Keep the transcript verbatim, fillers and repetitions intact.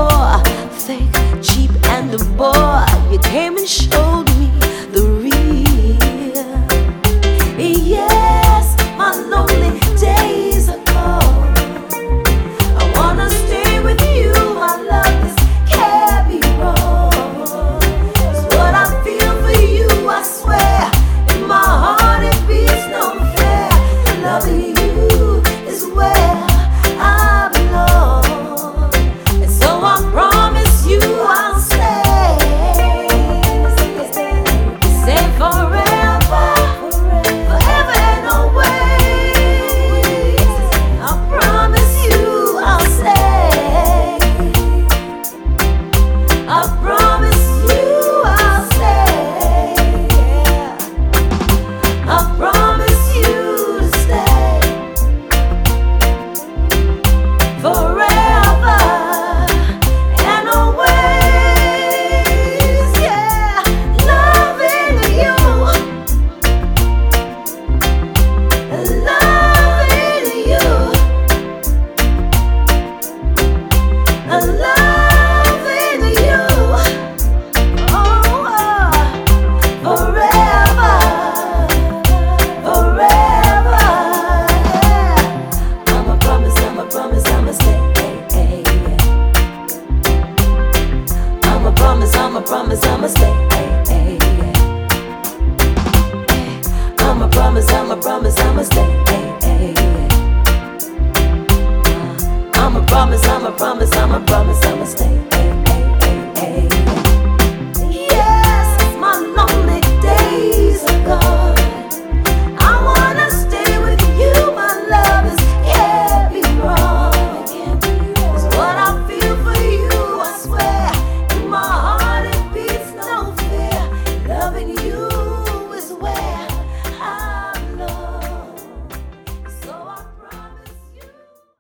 more fake, cheap, and the bore. You came and showed me the real. Yes, my lonely days are gone. I wanna stay with you, my love is carry on. It's what I feel for you, I swear. In my heart it beats no fair. Loving you is where I belong. And so I promise you I'll stay. Stay forever, forever and always. I promise you I'll stay. I promise you I'll stay. I promise you to stay forever and always. Yeah, loving you, loving you, loving you. Oh, forever, forever. Yeah. I'ma promise, I'ma promise, I'ma stay. I'ma promise, I'ma promise, I'ma stay. I'ma promise, I'ma promise, I'ma stay. I'ma promise, I'ma promise, I'ma promise, I'ma stay.